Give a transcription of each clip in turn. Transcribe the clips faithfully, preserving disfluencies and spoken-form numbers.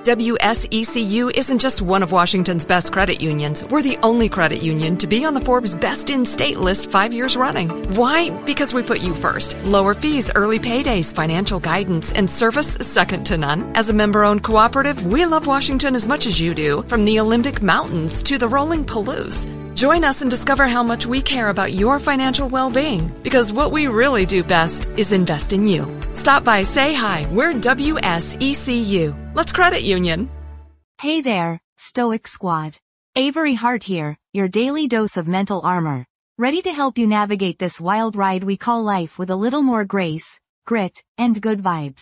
W S E C U isn't just one of Washington's best credit unions. We're the only credit union to be on the Forbes Best in State list five years running. Why? Because we put you first. Lower fees, early paydays, financial guidance, and service second to none. As a member-owned cooperative, we love Washington as much as you do, from the Olympic Mountains to the rolling Palouse. Join us and discover how much we care about your financial well-being, because what we really do best is invest in you. Stop by, say hi. We're W S E C U. Let's credit union. Hey there, Stoic Squad. Avery Hart here, your daily dose of mental armor. Ready to help you navigate this wild ride we call life with a little more grace, grit, and good vibes.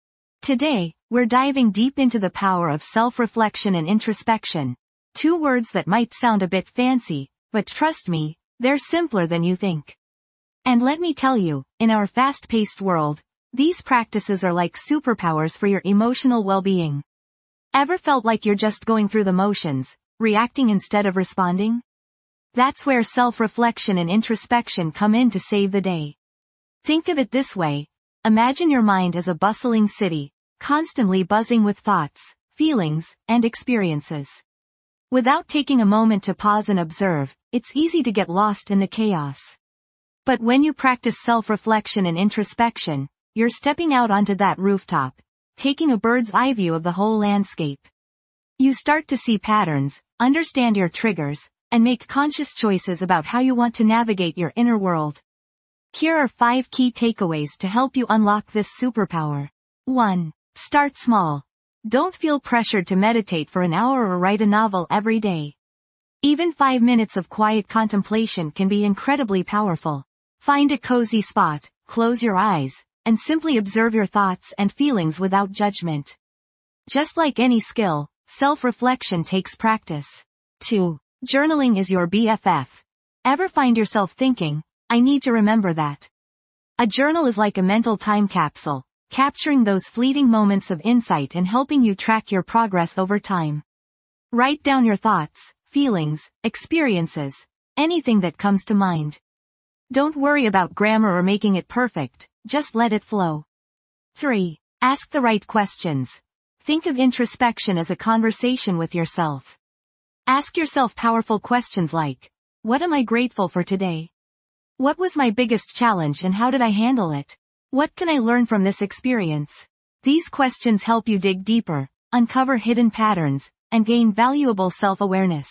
Today, we're diving deep into the power of self-reflection and introspection. Two words that might sound a bit fancy, but trust me, they're simpler than you think. And let me tell you, in our fast-paced world, these practices are like superpowers for your emotional well-being. Ever felt like you're just going through the motions, reacting instead of responding? That's where self-reflection and introspection come in to save the day. Think of it this way. Imagine your mind as a bustling city, constantly buzzing with thoughts, feelings, and experiences. Without taking a moment to pause and observe, it's easy to get lost in the chaos. But when you practice self-reflection and introspection, you're stepping out onto that rooftop, taking a bird's eye view of the whole landscape. You start to see patterns, understand your triggers, and make conscious choices about how you want to navigate your inner world. Here are five key takeaways to help you unlock this superpower. one. Start small. Don't feel pressured to meditate for an hour or write a novel every day. Even five minutes of quiet contemplation can be incredibly powerful. Find a cozy spot, close your eyes, and simply observe your thoughts and feelings without judgment. Just like any skill, self-reflection takes practice. two. Journaling is your B F F. Ever find yourself thinking, I need to remember that? A journal is like a mental time capsule, capturing those fleeting moments of insight and helping you track your progress over time. Write down your thoughts, feelings, experiences, anything that comes to mind. Don't worry about grammar or making it perfect, just let it flow. three. Ask the right questions. Think of introspection as a conversation with yourself. Ask yourself powerful questions like, what am I grateful for today? What was my biggest challenge and how did I handle it? What can I learn from this experience? These questions help you dig deeper, uncover hidden patterns, and gain valuable self-awareness.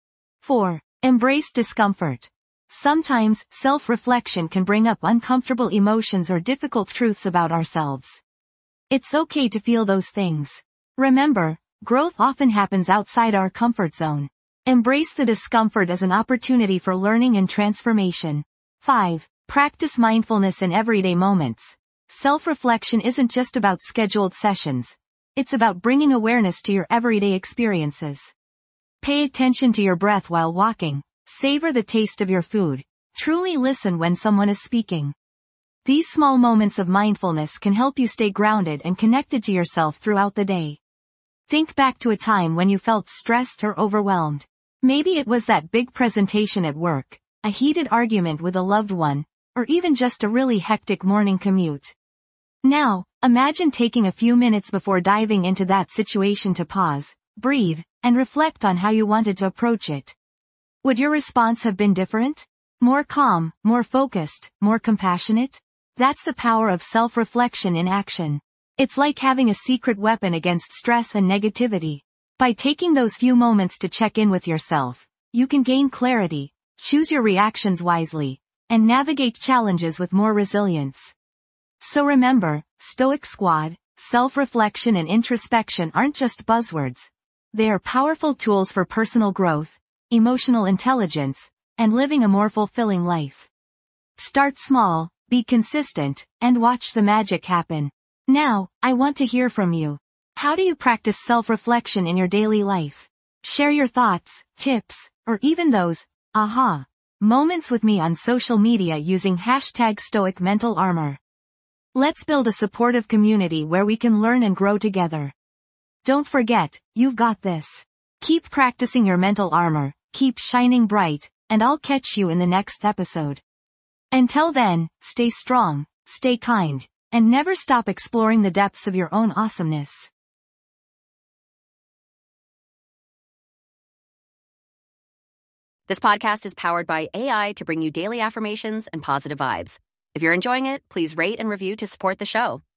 four. Embrace discomfort. Sometimes, self-reflection can bring up uncomfortable emotions or difficult truths about ourselves. It's okay to feel those things. Remember, growth often happens outside our comfort zone. Embrace the discomfort as an opportunity for learning and transformation. five. Practice mindfulness in everyday moments. Self-reflection isn't just about scheduled sessions. It's about bringing awareness to your everyday experiences. Pay attention to your breath while walking. Savor the taste of your food. Truly listen when someone is speaking. These small moments of mindfulness can help you stay grounded and connected to yourself throughout the day. Think back to a time when you felt stressed or overwhelmed. Maybe it was that big presentation at work, a heated argument with a loved one, or even just a really hectic morning commute. Now, imagine taking a few minutes before diving into that situation to pause, breathe, and reflect on how you wanted to approach it. Would your response have been different? More calm, more focused, more compassionate? That's the power of self-reflection in action. It's like having a secret weapon against stress and negativity. By taking those few moments to check in with yourself, you can gain clarity, choose your reactions wisely, and navigate challenges with more resilience. So remember, Stoic Squad, self-reflection and introspection aren't just buzzwords. They are powerful tools for personal growth, emotional intelligence, and living a more fulfilling life. Start small, be consistent, and watch the magic happen. Now, I want to hear from you. How do you practice self-reflection in your daily life? Share your thoughts, tips, or even those, aha, moments with me on social media using hashtag Stoic Mental Armor. Let's build a supportive community where we can learn and grow together. Don't forget, you've got this. Keep practicing your mental armor, keep shining bright, and I'll catch you in the next episode. Until then, stay strong, stay kind, and never stop exploring the depths of your own awesomeness. This podcast is powered by A I to bring you daily affirmations and positive vibes. If you're enjoying it, please rate and review to support the show.